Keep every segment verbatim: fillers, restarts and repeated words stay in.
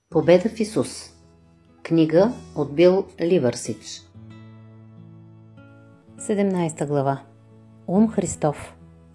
Победа в Исус. Книга от Бил Ливърсидж. седемнадесета глава. Ум Христов.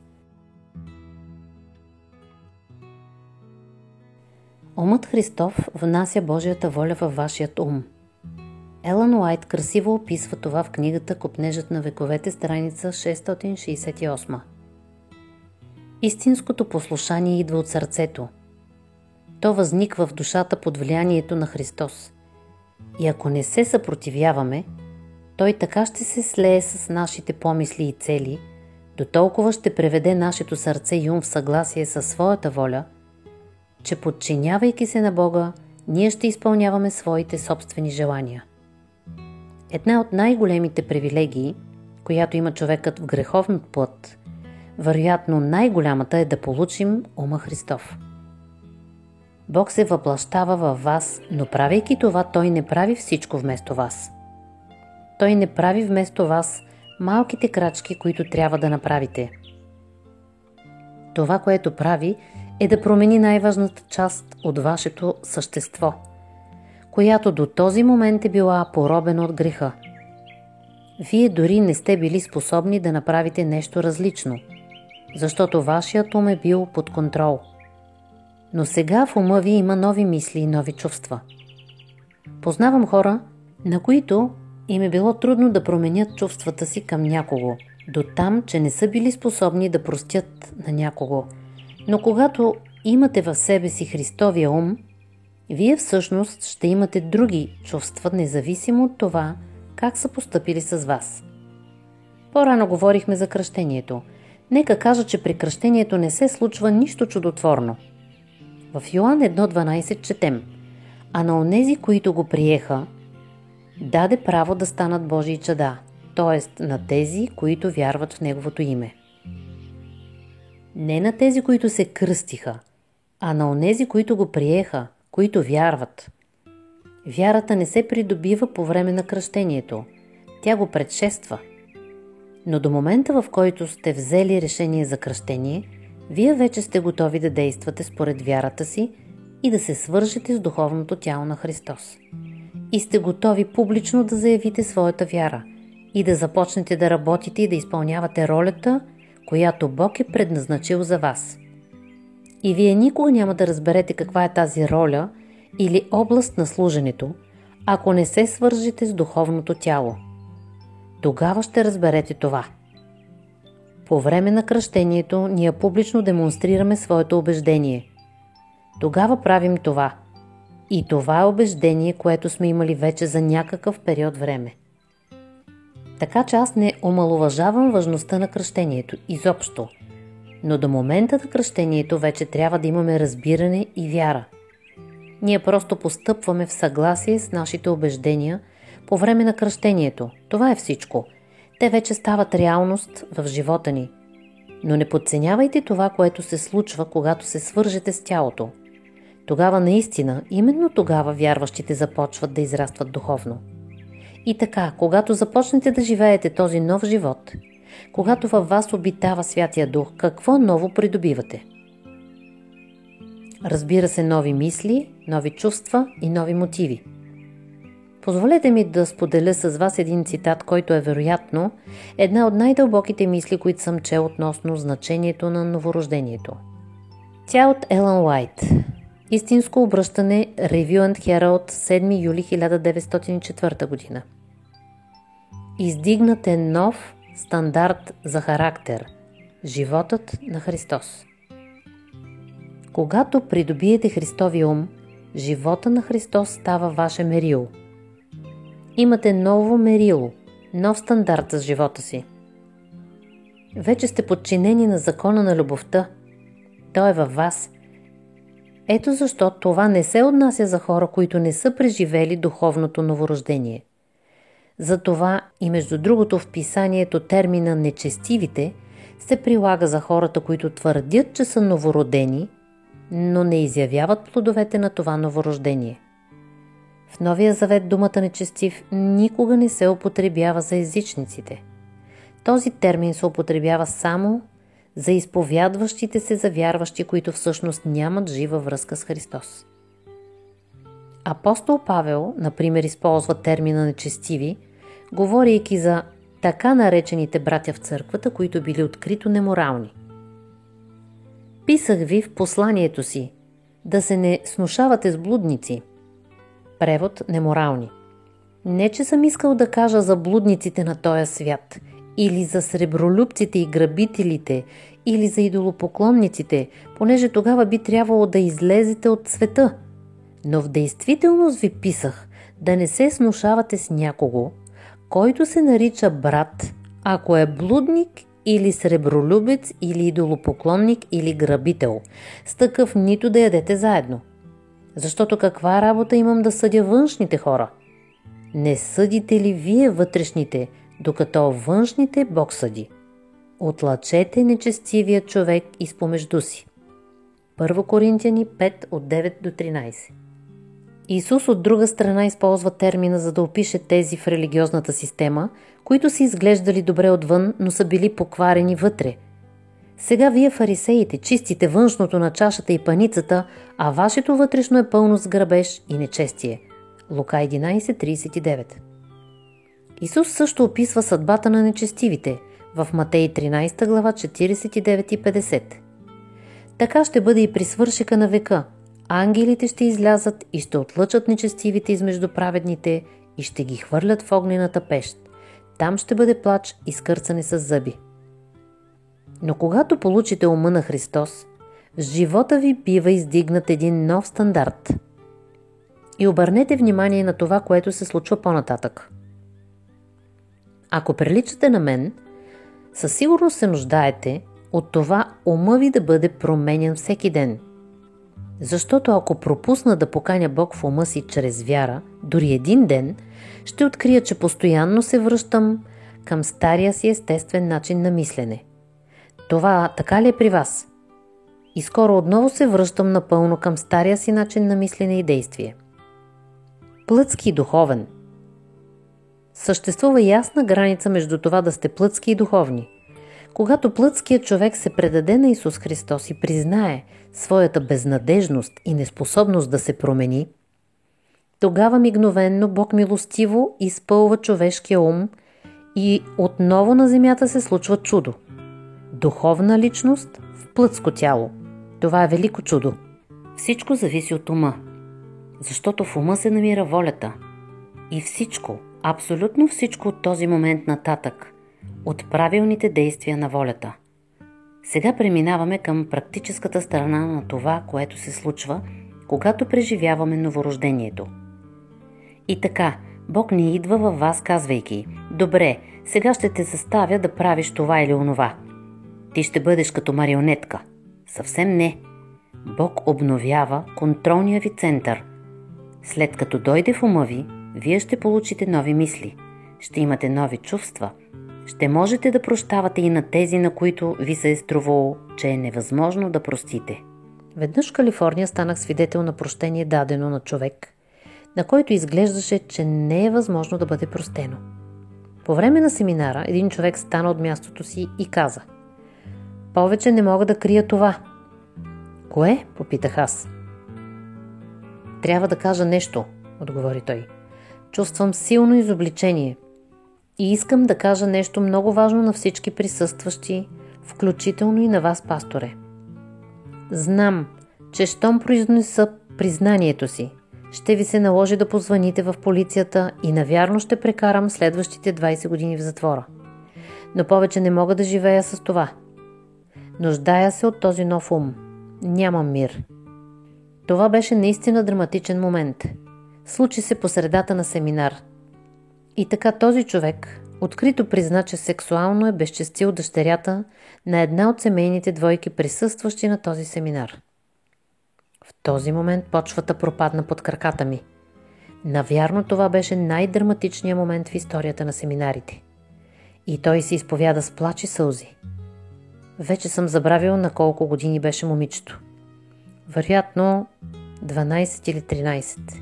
Умът Христов внася Божията воля във вашият ум. Елън Уайт красиво описва това в книгата Копнежът на вековете, страница шестстотин шейсет и осма. Истинското послушание идва от сърцето. То възниква в душата под влиянието на Христос. И ако не се съпротивяваме, Той така ще се слее с нашите помисли и цели, до толкова ще преведе нашето сърце и ум в съгласие със своята воля, че подчинявайки се на Бога, ние ще изпълняваме своите собствени желания. Една от най-големите привилегии, която има човекът в греховен плът, вероятно най-голямата е да получим ума Христов. Бог се въплащава във вас, но правейки това, Той не прави всичко вместо вас. Той не прави вместо вас малките крачки, които трябва да направите. Това, което прави, е да промени най-важната част от вашето същество, която до този момент е била поробена от греха. Вие дори не сте били способни да направите нещо различно, защото вашият ум е бил под контрол. Но сега в ума ви има нови мисли и нови чувства. Познавам хора, на които им е било трудно да променят чувствата си към някого, до там, че не са били способни да простят на някого. Но когато имате в себе си Христовия ум, вие всъщност ще имате други чувства, независимо от това как са постъпили с вас. По-рано говорихме за кръщението. Нека кажа, че при кръщението не се случва нищо чудотворно. В Йоан едно дванадесет четем: а на онези, които го приеха, даде право да станат Божии чада, т.е. на тези, които вярват в Неговото име. Не на тези, които се кръстиха, а на онези, които го приеха, които вярват. Вярата не се придобива по време на кръщението, тя го предшества. Но до момента, в който сте взели решение за кръщение, вие вече сте готови да действате според вярата си и да се свържете с духовното тяло на Христос. И сте готови публично да заявите своята вяра и да започнете да работите и да изпълнявате ролята, която Бог е предназначил за вас. И вие никога няма да разберете каква е тази роля или област на служенето, ако не се свържете с духовното тяло. Тогава ще разберете това. По време на кръщението ние публично демонстрираме своето убеждение. Тогава правим това. И това е убеждение, което сме имали вече за някакъв период време. Така че аз не омаловажавам важността на кръщението изобщо, но до момента на кръщението вече трябва да имаме разбиране и вяра. Ние просто постъпваме в съгласие с нашите убеждения по време на кръщението. Това е всичко. Те вече стават реалност в живота ни. Но не подценявайте това, което се случва, когато се свържете с тялото. Тогава наистина, именно тогава вярващите започват да израстват духовно. И така, когато започнете да живеете този нов живот, когато във вас обитава Святия Дух, какво ново придобивате? Разбира се, нови мисли, нови чувства и нови мотиви. Позволете ми да споделя с вас един цитат, който е вероятно една от най-дълбоките мисли, които съм чел относно значението на новорождението. Тя от Елън Уайт. Истинско обръщане, Review and Herald, седми юли хиляда деветстотин и четвърта година. Издигнат е нов стандарт за характер – животът на Христос. Когато придобиете Христовия ум, живота на Христос става ваше мерило. Имате ново мерило, нов стандарт за живота си. Вече сте подчинени на закона на любовта. Той е във вас. Ето защо това не се отнася за хора, които не са преживели духовното новорождение. Затова и между другото в писанието термина нечестивите се прилага за хората, които твърдят, че са новородени, но не изявяват плодовете на това новорождение. В Новия завет думата нечестив никога не се употребява за езичниците. Този термин се употребява само за изповядващите се за вярващи, които всъщност нямат жива връзка с Христос. Апостол Павел, например, използва термина нечестиви, говорейки за така наречените братя в църквата, които били открито неморални. Писах ви в посланието си да се не снушавате с блудници. Превод неморални. Не, че съм искал да кажа за блудниците на този свят, или за сребролюбците и грабителите, или за идолопоклонниците, понеже тогава би трябвало да излезете от света. Но в действителност ви писах да не се снушавате с някого, който се нарича брат, ако е блудник или сребролюбец, или идолопоклонник, или грабител. С такъв нито да ядете заедно. Защото каква работа имам да съдя външните хора? Не съдите ли вие вътрешните, докато външните Бог съди? Отлъчете нечестивия човек изпомежду си. Първо Коринтияни пет от девет до тринайсет. Исус от друга страна използва термина, за да опише тези в религиозната система, които са изглеждали добре отвън, но са били покварени вътре. Сега вие, фарисеите, чистите външното на чашата и паницата, а вашето вътрешно е пълно с грабеж и нечестие. Лука единайсет трийсет и девет. Исус също описва съдбата на нечестивите в Матей тринайсета глава четирийсет и девет и петдесет. Така ще бъде и при свършека на века. Ангелите ще излязат и ще отлъчат нечестивите измежду праведните и ще ги хвърлят в огнената пещ. Там ще бъде плач и скърцане с зъби. Но когато получите ума на Христос, в живота ви бива издигнат един нов стандарт. И обърнете внимание на това, което се случва по-нататък. Ако приличате на мен, със сигурност се нуждаете от това ума ви да бъде променян всеки ден. Защото ако пропусна да поканя Бог в ума си чрез вяра, дори един ден, ще открия, че постоянно се връщам към стария си естествен начин на мислене. Това така ли е при вас? И скоро отново се връщам напълно към стария си начин на мислене и действие. Плътски и духовен. Съществува ясна граница между това да сте плътски и духовни. Когато плътският човек се предаде на Исус Христос и признае своята безнадежност и неспособност да се промени, тогава мигновенно Бог милостиво изпълва човешкия ум и отново на земята се случва чудо. Духовна личност в плътско тяло. Това е велико чудо. Всичко зависи от ума, защото в ума се намира волята. И всичко, абсолютно всичко от този момент нататък, от правилните действия на волята. Сега преминаваме към практическата страна на това, което се случва, когато преживяваме новорождението. И така, Бог не идва във вас, казвайки: добре, сега ще те заставя да правиш това или онова. Ти ще бъдеш като марионетка. Съвсем не. Бог обновява контролния ви център. След като дойде в ума ви, вие ще получите нови мисли, ще имате нови чувства, ще можете да прощавате и на тези, на които ви се е струвало, че е невъзможно да простите. Веднъж в Калифорния станах свидетел на прощение, дадено на човек, на който изглеждаше, че не е възможно да бъде простено. По време на семинара един човек стана от мястото си и каза: повече не мога да крия това. Кое? Попитах аз. Трябва да кажа нещо, отговори той. Чувствам силно изобличение и искам да кажа нещо много важно на всички присъстващи, включително и на вас, пасторе. Знам, че щом произнеса признанието си, ще ви се наложи да позвъните в полицията и навярно ще прекарам следващите двайсет години в затвора. Но повече не мога да живея с това. Нуждая се от този нов ум. Нямам мир. Това беше наистина драматичен момент. Случи се по средата на семинар. И така този човек открито призна, че сексуално е безчестил дъщерята на една от семейните двойки, присъстващи на този семинар. В този момент почвата пропадна под краката ми. Навярно това беше най-драматичният момент в историята на семинарите. И той се изповяда с плач и сълзи. Вече съм забравил на колко години беше момичето. Вероятно дванайсет или тринайсет.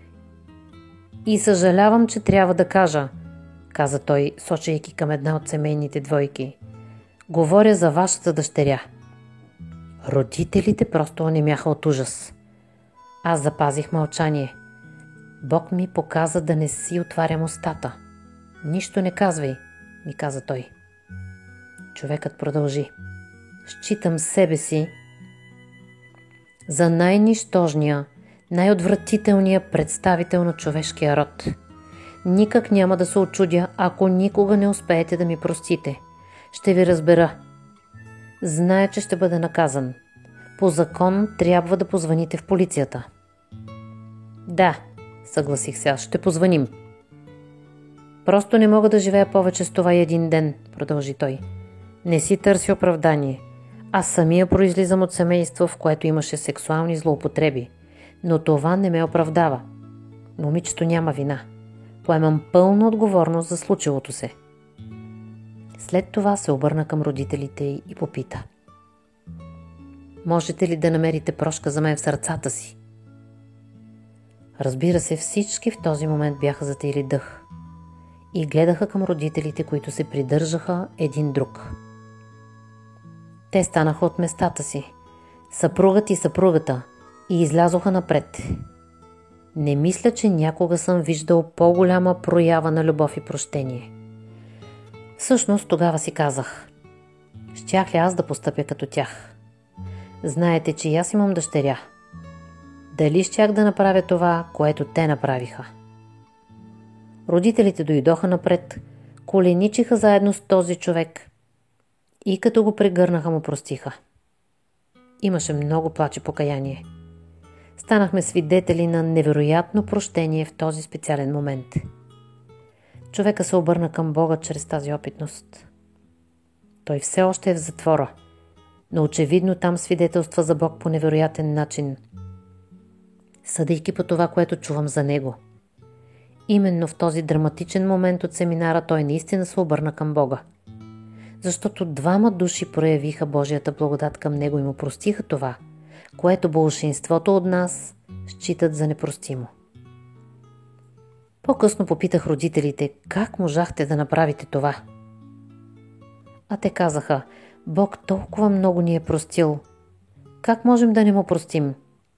И съжалявам, че трябва да кажа, каза той, сочейки към една от семейните двойки. Говоря за вашата дъщеря. Родителите просто онемяха от ужас. Аз запазих мълчание. Бог ми показа да не си отварям устата. Нищо не казвай, ми каза той. Човекът продължи. Считам себе си за най-нищожния, най-отвратителния представител на човешкия род. Никак няма да се очудя, ако никога не успеете да ми простите. Ще ви разбера. Зная, че ще бъда наказан. По закон трябва да позвоните в полицията. Да, съгласих се аз, ще позвоним. Просто не мога да живея повече с това един ден, продължи той. Не си търси оправдание. Аз самия произлизам от семейство, в което имаше сексуални злоупотреби. Но това не ме оправдава. Момичето няма вина. Поемам пълна отговорност за случилото се. След това се обърна към родителите й и попита. Можете ли да намерите прошка за мен в сърцата си? Разбира се, всички в този момент бяха затаили дъх и гледаха към родителите, които се придържаха един друг. Те станаха от местата си, съпругът и съпругата, и излязоха напред. Не мисля, че някога съм виждал по-голяма проява на любов и прощение. Всъщност тогава си казах, щях ли аз да постъпя като тях? Знаете, че и аз имам дъщеря. Дали щях да направя това, което те направиха? Родителите дойдоха напред, коленичиха заедно с този човек и като го прегърнаха му простиха. Имаше много плач и покаяние. Станахме свидетели на невероятно прощение в този специален момент. Човека се обърна към Бога чрез тази опитност. Той все още е в затвора, но очевидно там свидетелства за Бог по невероятен начин, съдейки по това, което чувам за него. Именно в този драматичен момент от семинара той наистина се обърна към Бога. Защото двама души проявиха Божията благодат към него и му простиха това, което болшинството от нас считат за непростимо. По-късно попитах родителите, как можахте да направите това? А те казаха, Бог толкова много ни е простил. Как можем да не му простим?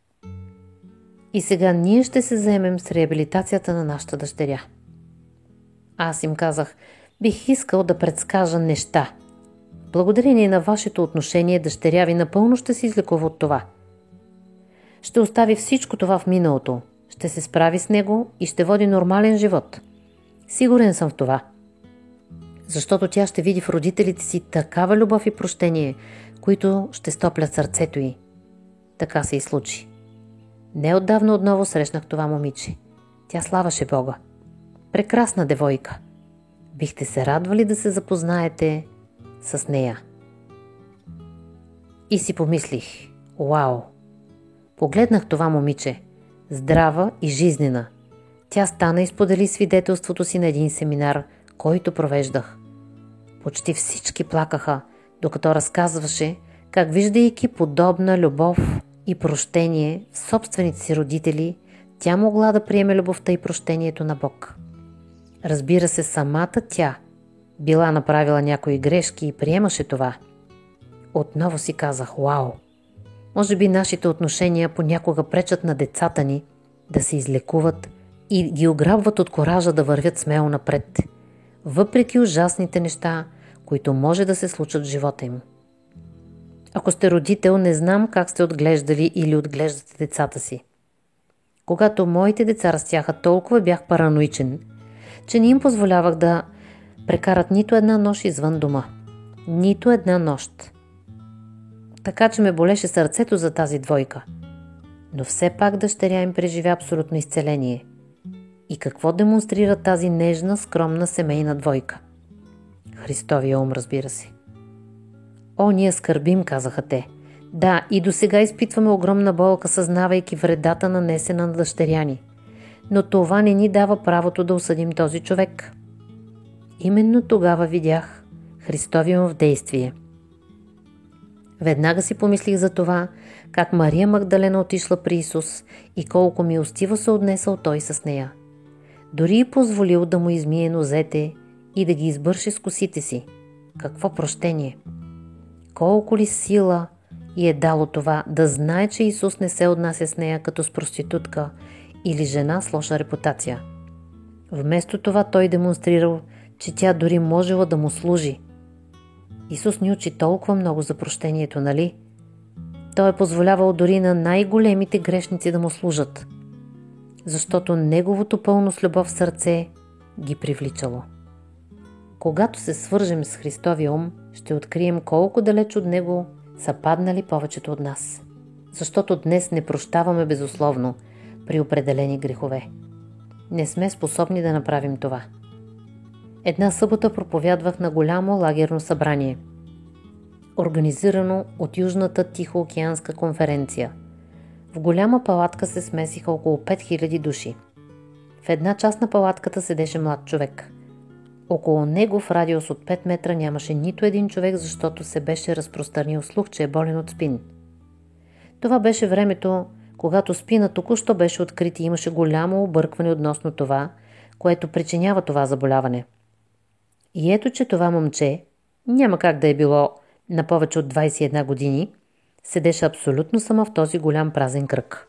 И сега ние ще се заемем с реабилитацията на нашата дъщеря. Аз им казах, бих искал да предскажа неща. Благодарение на вашето отношение, дъщеря ви напълно ще се излекува от това. Ще остави всичко това в миналото, ще се справи с него и ще води нормален живот. Сигурен съм в това. Защото тя ще види в родителите си такава любов и прощение, които ще стоплят сърцето й. Така се и случи. Неотдавна отново срещнах това момиче. Тя славаше Бога. Прекрасна девойка. Бихте се радвали да се запознаете с нея. И си помислих, уау! Погледнах това момиче, здрава и жизнена. Тя стана и сподели свидетелството си на един семинар, който провеждах. Почти всички плакаха, докато разказваше как, виждайки подобна любов и прощение в собствените си родители, тя могла да приеме любовта и прощението на Бог. Разбира се, самата тя била направила някои грешки и приемаше това. Отново си казах, вау! Може би нашите отношения понякога пречат на децата ни да се излекуват и ги ограбват от коража да вървят смело напред, въпреки ужасните неща, които може да се случат в живота им. Ако сте родител, не знам как сте отглеждали или отглеждате децата си. Когато моите деца растяха, толкова бях параноичен, че не им позволявах да прекарат нито една нощ извън дома. Нито една нощ. Така че ме болеше сърцето за тази двойка. Но все пак дъщеря им преживя абсолютно изцеление. И какво демонстрира тази нежна, скромна семейна двойка? Христовия ум, разбира се. О, ние скърбим, казаха те. Да, и до сега изпитваме огромна болка, съзнавайки вредата нанесена на дъщеря ни. Но това не ни дава правото да осъдим този човек. Именно тогава видях Христовия ум в действие. Веднага си помислих за това, как Мария Магдалена отишла при Исус и колко милостиво се отнесъл той с нея. Дори и позволил да му измие нозете и да ги избърши с косите си. Какво прощение! Колко ли сила й е дало това да знае, че Исус не се отнася с нея като с проститутка или жена с лоша репутация. Вместо това той демонстрирал, че тя дори можела да му служи. Исус ни учи толкова много за прощението, нали? Той е позволявал дори на най-големите грешници да му служат, защото неговото пълно с любов сърце ги привличало. Когато се свържем с Христовия ум, ще открием колко далеч от него са паднали повечето от нас. Защото днес не прощаваме безусловно при определени грехове. Не сме способни да направим това. Една събота проповядвах на голямо лагерно събрание, организирано от Южната Тихоокеанска конференция. В голяма палатка се смесиха около пет хиляди души. В една част на палатката седеше млад човек. Около него в радиус от пет метра нямаше нито един човек, защото се беше разпространил слух, че е болен от спин. Това беше времето, когато спина току-що беше открит и имаше голямо объркване относно това, което причинява това заболяване. И ето, че това момче, няма как да е било на повече от двайсет и една години, седеше абсолютно сама в този голям празен кръг.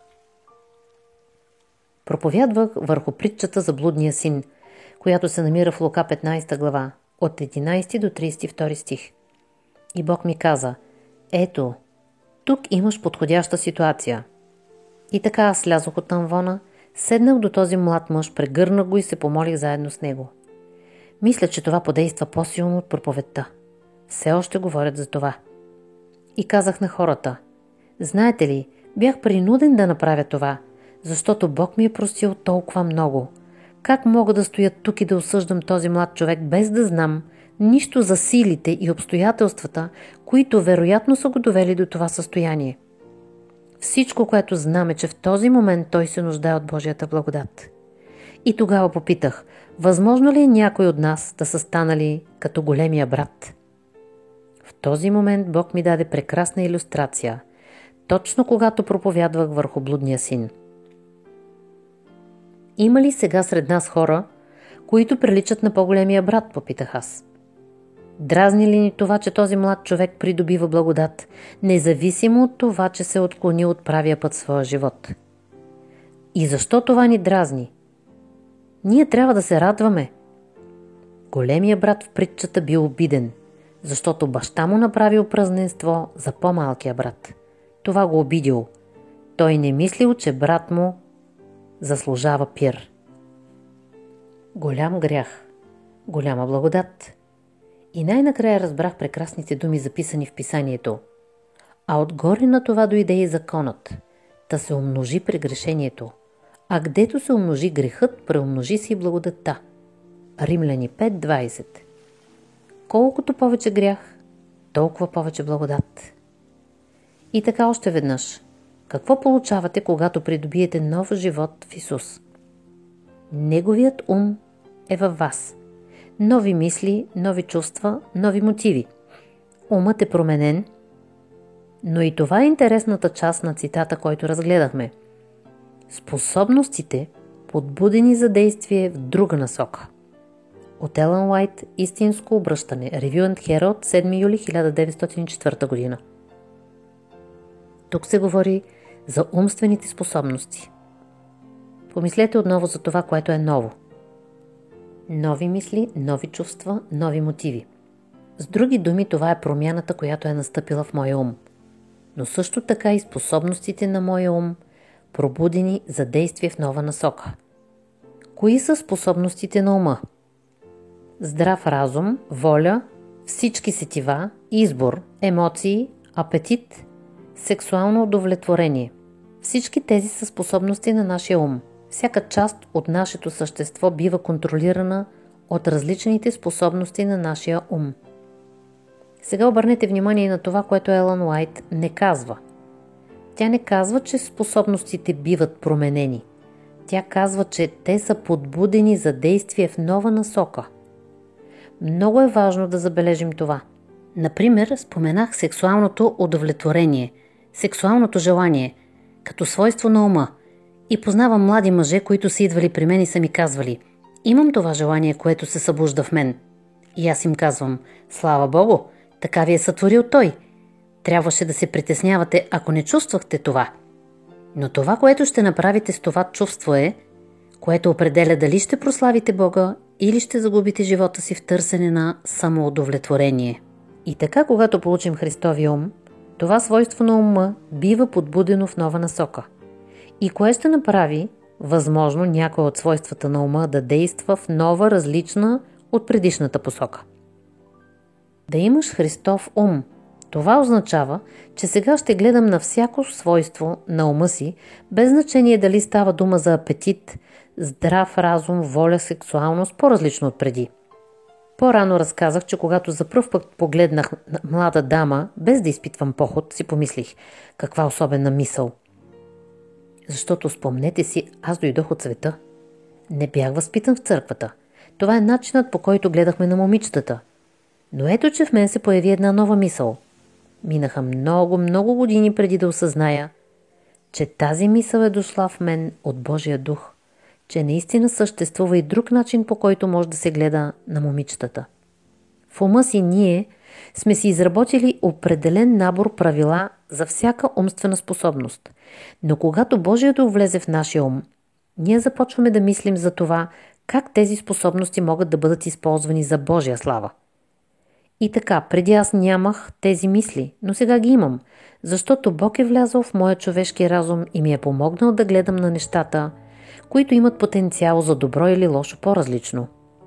Проповядвах върху притчата за блудния син, която се намира в Лука петнайсета глава, от единайсети до трийсет и втори стих. И Бог ми каза: ето, тук имаш подходяща ситуация. И така аз слязох от амвона, седнах до този млад мъж, прегърнах го и се помолих заедно с него. Мисля, че това подейства по-силно от проповедта. Все още говорят за това. И казах на хората: знаете ли, бях принуден да направя това, защото Бог ми е простил толкова много. Как мога да стоя тук и да осъждам този млад човек, без да знам нищо за силите и обстоятелствата, които вероятно са го довели до това състояние? Всичко, което знам, е, че в този момент той се нуждае от Божията благодат. И тогава попитах: възможно ли е някой от нас да са станали като големия брат? В този момент Бог ми даде прекрасна илюстрация, точно когато проповядвах върху блудния син. Има ли сега сред нас хора, които приличат на по-големия брат, попитах аз. Дразни ли ни това, че този млад човек придобива благодат, независимо от това, че се отклони от правия път в своя живот? И защо това ни дразни? Ние трябва да се радваме. Големия брат в притчата бил обиден, защото баща му направил празненство за по-малкия брат. Това го обидил. Той не мислил, че брат му заслужава пир. Голям грях, голяма благодат. И най-накрая разбрах прекрасните думи, записани в писанието. А отгоре на това дойде и законът, да се умножи прегрешението. А гдето се умножи грехът, преумножи се и благодатта. Римляни пет двайсет. Колкото повече грях, толкова повече благодат. И така още веднъж. Какво получавате, когато придобиете нов живот в Исус? Неговият ум е във вас. Нови мисли, нови чувства, нови мотиви. Умът е променен, но и това е интересната част на цитата, който разгледахме. Способностите, подбудени за действие в друга насока. От Елън Уайт, Истинско обръщане, Review and Herald, седми юли хиляда деветстотин и четвърта година. Тук се говори за умствените способности. Помислете отново за това, което е ново. Нови мисли, нови чувства, нови мотиви. С други думи, това е промяната, която е настъпила в моя ум. Но също така и способностите на моя ум, пробудени за действие в нова насока. Кои са способностите на ума? Здрав разум, воля, всички сетива, избор, емоции, апетит, сексуално удовлетворение. Всички тези са способности на нашия ум. Всяка част от нашето същество бива контролирана от различните способности на нашия ум. Сега обърнете внимание на това, което Елън Уайт не казва. Тя не казва, че способностите биват променени. Тя казва, че те са подбудени за действие в нова насока. Много е важно да забележим това. Например, споменах сексуалното удовлетворение, сексуалното желание, като свойство на ума. И познавам млади мъже, които са идвали при мен и са ми казвали: имам това желание, което се събужда в мен. И аз им казвам: слава Богу, така ви е сътворил той. Трябваше да се притеснявате, ако не чувствахте това. Но това, което ще направите с това чувство е, което определя дали ще прославите Бога или ще загубите живота си в търсене на самоудовлетворение. И така, когато получим Христовия ум, това свойство на ума бива подбудено в нова насока. И кое ще направи възможно някоя от свойствата на ума да действа в нова, различна от предишната посока? Да имаш Христов ум, това означава, че сега ще гледам на всяко свойство на ума си, без значение дали става дума за апетит, здрав разум, воля, сексуалност, по-различно от преди. По-рано разказах, че когато за пръв път погледнах на млада дама, без да изпитвам поход, си помислих, каква особена мисъл. Защото спомнете си, аз дойдох от света. Не бях възпитан в църквата. Това е начинът, по който гледахме на момичетата. Но ето, че в мен се появи една нова мисъл. Минаха много, много години преди да осъзная, че тази мисъл е дошла в мен от Божия дух, че наистина съществува и друг начин, по който може да се гледа на момичетата. В ума си ние сме си изработили определен набор правила за всяка умствена способност. Но когато Божия дух влезе в нашия ум, ние започваме да мислим за това, как тези способности могат да бъдат използвани за Божия слава. И така, преди аз нямах тези мисли, но сега ги имам, защото Бог е влязъл в моя човешки разум и ми е помогнал да гледам на нещата, които имат потенциал за добро или лошо по-различно.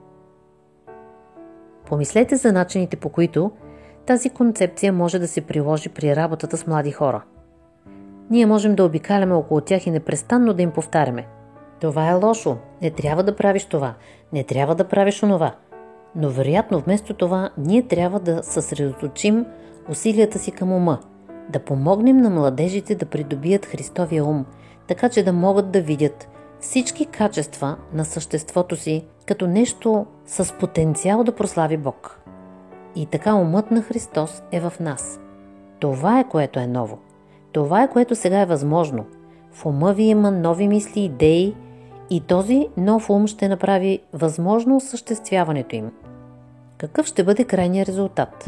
Помислете за начините, по които тази концепция може да се приложи при работата с млади хора. Ние можем да обикаляме около тях и непрестанно да им повтаряме: това е лошо, не трябва да правиш това, не трябва да правиш онова. Но вероятно вместо това ние трябва да съсредоточим усилията си към ума, да помогнем на младежите да придобият Христовия ум, така че да могат да видят всички качества на съществото си като нещо с потенциал да прослави Бог. И така умът на Христос е в нас. Това е, което е ново. Това е, което сега е възможно. В ума ви има нови мисли, идеи и този нов ум ще направи възможно осъществяването им. Какъв ще бъде крайният резултат?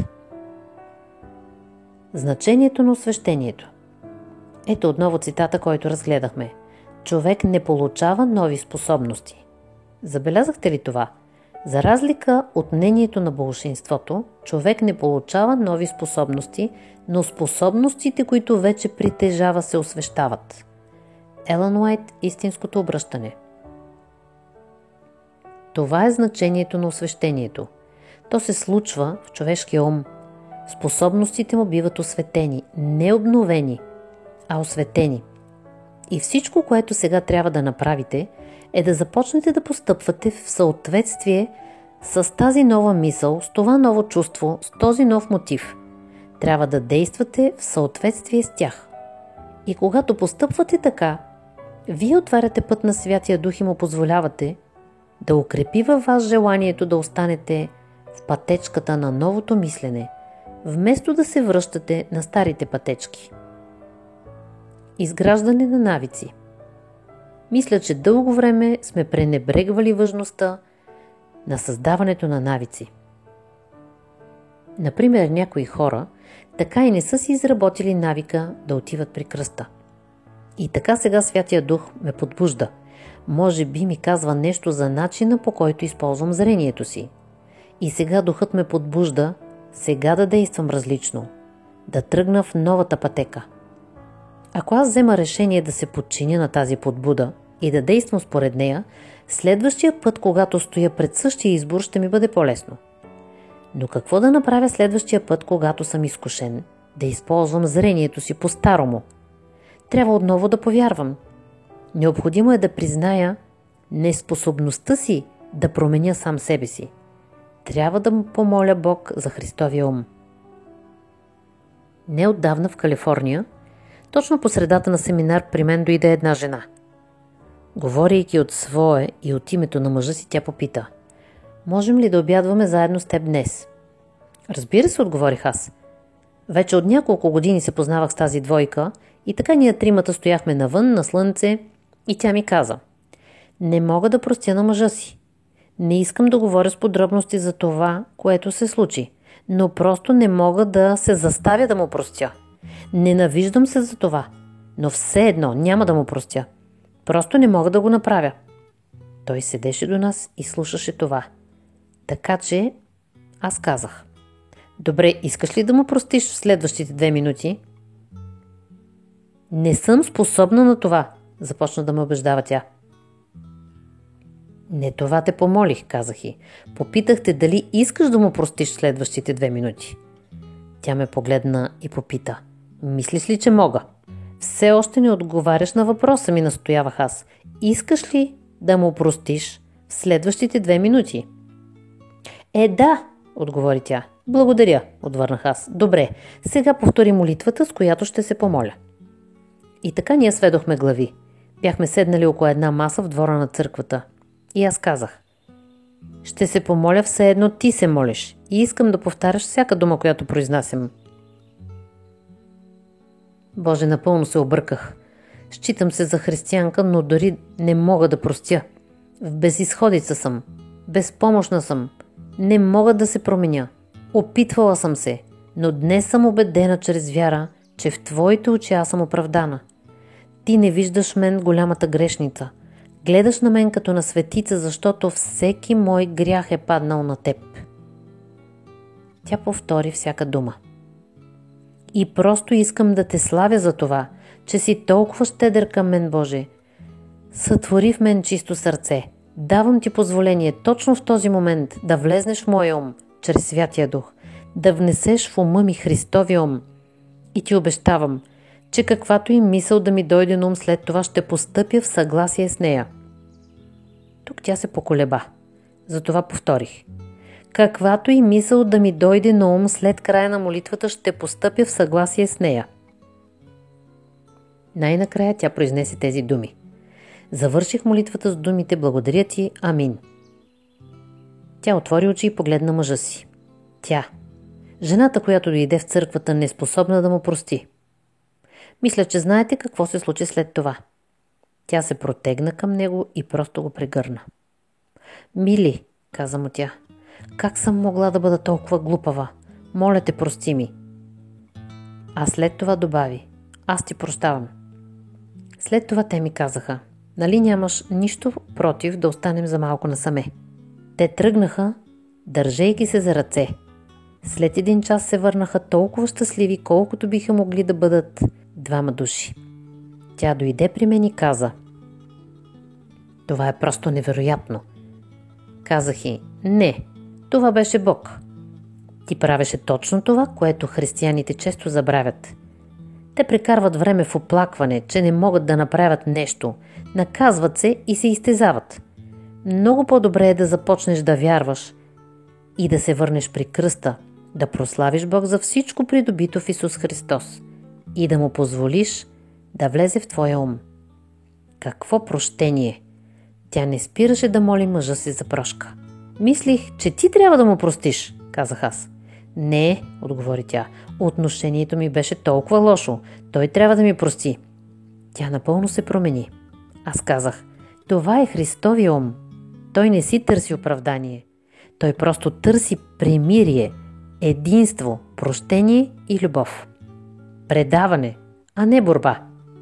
Значението на освещението. Ето отново цитата, който разгледахме. Човек не получава нови способности. Забелязахте ли това? За разлика от мнението на болшинството, човек не получава нови способности, но способностите, които вече притежава, се освещават. Елън Уайт, истинското обръщане. Това е значението на освещението. То се случва в човешкия ум. Способностите му биват осветени, не обновени, а осветени. И всичко, което сега трябва да направите, е да започнете да постъпвате в съответствие с тази нова мисъл, с това ново чувство, с този нов мотив. Трябва да действате в съответствие с тях. И когато постъпвате така, вие отваряте път на Святия Дух и му позволявате да укрепи във вас желанието да останете в пътечката на новото мислене, вместо да се връщате на старите пътечки. Изграждане на навици. Мисля, че дълго време сме пренебрегвали важността на създаването на навици. Например, някои хора така и не са си изработили навика да отиват при кръста. И така сега Святия Дух ме подбужда. Може би ми казва нещо за начина, по който използвам зрението си. И сега Духът ме подбужда сега да действам различно, да тръгна в новата пътека. Ако аз взема решение да се подчиня на тази подбуда и да действам според нея, следващия път, когато стоя пред същия избор, ще ми бъде по-лесно. Но какво да направя следващия път, когато съм изкушен да използвам зрението си по-старому? Трябва отново да повярвам. Необходимо е да призная неспособността си да променя сам себе си. Трябва да му помоля Бог за Христовия ум. Неотдавна в Калифорния, точно по средата на семинар, при мен дойде една жена. Говорейки от свое и от името на мъжа си, тя попита: можем ли да обядваме заедно с теб днес? Разбира се, отговорих аз. Вече от няколко години се познавах с тази двойка и така ние тримата стояхме навън, на слънце, и тя ми каза: не мога да простя на мъжа си. Не искам да говоря с подробности за това, което се случи, но просто не мога да се заставя да му простя. Ненавиждам се за това. но все едно няма да му простя. Просто не мога да го направя. Той седеше до нас и слушаше това. Така че аз казах: добре, искаш ли да му простиш в следващите две минути? Не съм способна на това, започна да ме убеждава тя. Не това те помолих, казах й. Попитах те дали искаш да му простиш в следващите две минути. Тя ме погледна и попита: мислиш ли, че мога? Все още не отговаряш на въпроса ми, настоявах аз. Искаш ли да му простиш в следващите две минути? Е, да, отговори тя. Благодаря, отвърнах аз. Добре, сега повтори молитвата, с която ще се помоля. И така ние сведохме глави. Бяхме седнали около една маса в двора на църквата. И аз казах: ще се помоля все едно ти се молиш и искам да повтаряш всяка дума, която произнасям. Боже, напълно се обърках. Считам се за християнка, но дори не мога да простя. В безизходица съм. Безпомощна съм. Не мога да се променя. Опитвала съм се, но днес съм убедена чрез вяра, че в твоите очи аз съм оправдана. Ти не виждаш мен голямата грешница. Гледаш на мен като на светица, защото всеки мой грях е паднал на теб. Тя повтори всяка дума. И просто искам да те славя за това, че си толкова щедър към мен, Боже. Сътвори в мен чисто сърце. Давам ти позволение точно в този момент да влезнеш в моя ум, чрез Святия Дух, да внесеш в ума ми Христовия ум. И ти обещавам, че каквато и мисъл да ми дойде на ум, след това ще постъпя в съгласие с нея. Тук тя се поколеба. Затова повторих: каквато и мисъл да ми дойде на ум, след края на молитвата ще постъпя в съгласие с нея. Най-накрая тя произнесе тези думи. Завърших молитвата с думите: благодаря ти, амин. Тя отвори очи и погледна мъжа си. Тя, жената, която дойде в църквата, не е способна да му прости. Мисля, че знаете какво се случи след това. Тя се протегна към него и просто го прегърна. Мили, каза му тя, как съм могла да бъда толкова глупава? Моля те, прости ми. А след това добави: аз ти прощавам. След това те ми казаха: нали нямаш нищо против да останем за малко насаме? Те тръгнаха, държейки се за ръце. След един час се върнаха толкова щастливи, колкото биха могли да бъдат двама души. Тя дойде при мен и каза: това е просто невероятно. Казах й: не, това беше Бог. Ти правеше точно това, което християните често забравят. Те прекарват време в оплакване, че не могат да направят нещо, наказват се и се изтезават. Много по-добре е да започнеш да вярваш и да се върнеш при кръста, да прославиш Бог за всичко придобито в Исус Христос и да му позволиш да влезе в твоя ум. Какво прощение! Тя не спираше да моли мъжа си за прошка. Мислих, че ти трябва да му простиш, казах аз. Не, отговори тя, отношението ми беше толкова лошо, той трябва да ми прости. Тя напълно се промени. Аз казах: това е Христовия ум. Той не си търси оправдание. Той просто търси примирие, единство, прощение и любов. Предаване, а не борба.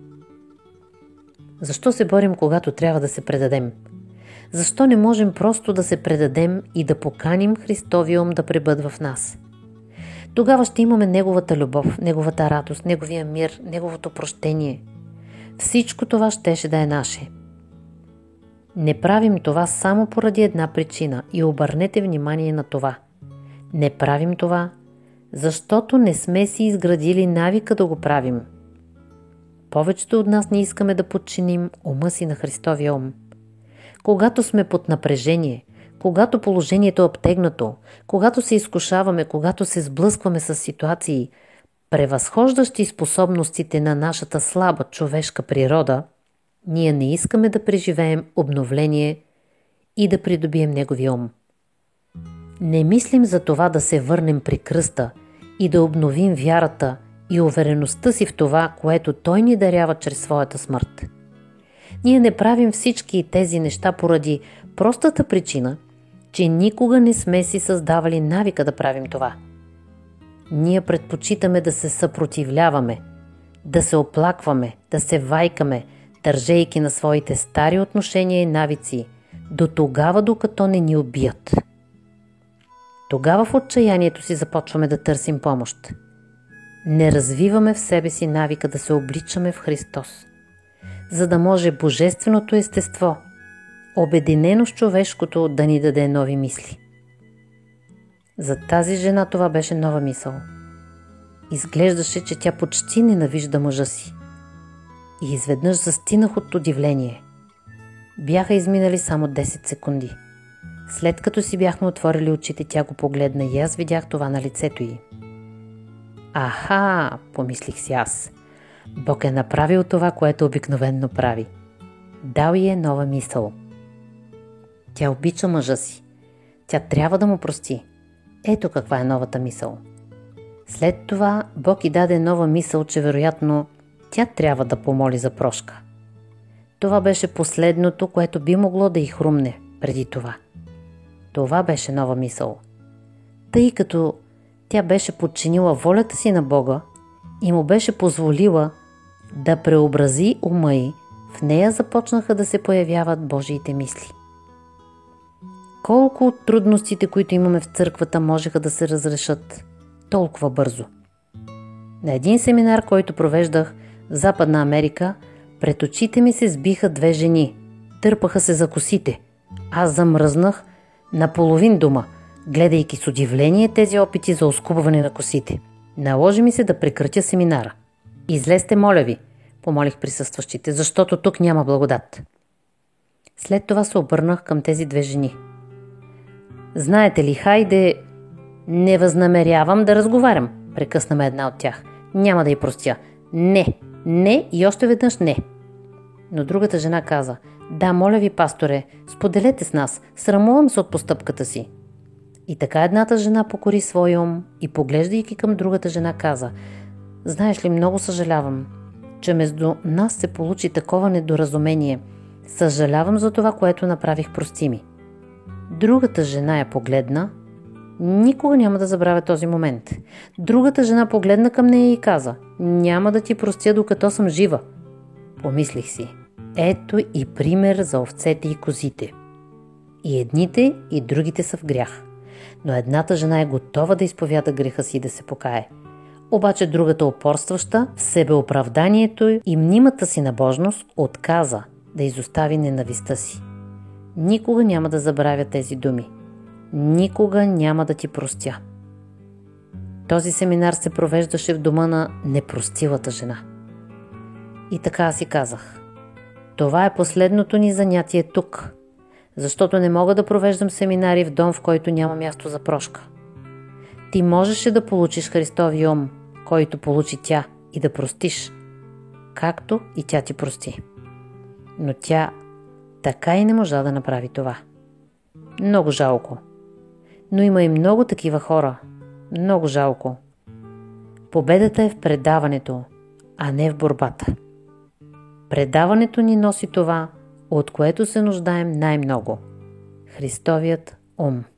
Защо се борим, когато трябва да се предадем? Защо не можем просто да се предадем и да поканим Христовия ум да пребъдва в нас? Тогава ще имаме Неговата любов, Неговата радост, Неговия мир, Неговото прощение. Всичко това щеше да е наше. Не правим това само поради една причина и обърнете внимание на това. Не правим това, защото не сме си изградили навика да го правим. Повечето от нас не искаме да подчиним ума си на Христовия ум. Когато сме под напрежение, когато положението е обтегнато, когато се изкушаваме, когато се сблъскваме с ситуации, превъзхождащи способностите на нашата слаба човешка природа, ние не искаме да преживеем обновление и да придобием Неговия ум. Не мислим за това да се върнем при кръста и да обновим вярата и увереността си в това, което Той ни дарява чрез своята смърт. Ние не правим всички тези неща поради простата причина, че никога не сме си създавали навика да правим това. Ние предпочитаме да се съпротивляваме, да се оплакваме, да се вайкаме, държейки на своите стари отношения и навици, до тогава, докато не ни убият. Тогава в отчаянието си започваме да търсим помощ. Не развиваме в себе си навика да се обличаме в Христос, за да може божественото естество, обединено с човешкото, да ни даде нови мисли. За тази жена това беше нова мисъл. Изглеждаше, че тя почти ненавижда мъжа си. И изведнъж застинах от удивление. Бяха изминали само десет секунди. След като си бяхме отворили очите, тя го погледна и аз видях това на лицето й. Аха, помислих си аз. Бог е направил това, което обикновенно прави. Дал й е нова мисъл. Тя обича мъжа си. Тя трябва да му прости. Ето каква е новата мисъл. След това Бог й даде нова мисъл, че вероятно тя трябва да помоли за прошка. Това беше последното, което би могло да й хрумне преди това. Това беше нова мисъл. Тъй като тя беше подчинила волята си на Бога и му беше позволила да преобрази ума й, в нея започнаха да се появяват Божиите мисли. Колко от трудностите, които имаме в църквата, можеха да се разрешат толкова бързо. На един семинар, който провеждах в Западна Америка, пред очите ми се сбиха две жени. Търпаха се за косите. Аз замръзнах на половин дума, гледайки с удивление тези опити за оскубване на косите. Наложи ми се да прекратя семинара. Излезте, моля ви, помолих присъстващите, защото тук няма благодат. След това се обърнах към тези две жени. Знаете ли, хайде, не възнамерявам да разговарям, прекъсна ме една от тях. Няма да й простя. Не, не и още веднъж не. Но другата жена каза, да, моля ви, пасторе, споделете с нас, срамувам се от постъпката си. И така едната жена покори своя ум и поглеждайки към другата жена каза, знаеш ли, много съжалявам, че между нас се получи такова недоразумение. Съжалявам за това, което направих, прости ми. Другата жена я погледна. Никога няма да забравя този момент. Другата жена погледна към нея и каза, няма да ти простя, докато съм жива. Помислих си, ето и пример за овцете и козите. И едните, и другите са в грях. Но едната жена е готова да изповяда греха си и да се покае. Обаче другата, упорстваща в себеоправданието и мнимата си набожност, отказа да изостави ненавистта си. Никога няма да забравя тези думи. Никога няма да ти простя. Този семинар се провеждаше в дома на непростилата жена. И така си казах. Това е последното ни занятие тук, защото не мога да провеждам семинари в дом, в който няма място за прошка. Ти можеше да получиш Христовия ум, който получи тя, и да простиш, както и тя ти прости. Но тя така и не можа да направи това. Много жалко. Но има и много такива хора. Много жалко. Победата е в предаването, а не в борбата. Предаването ни носи това, от което се нуждаем най-много – Христовият ум.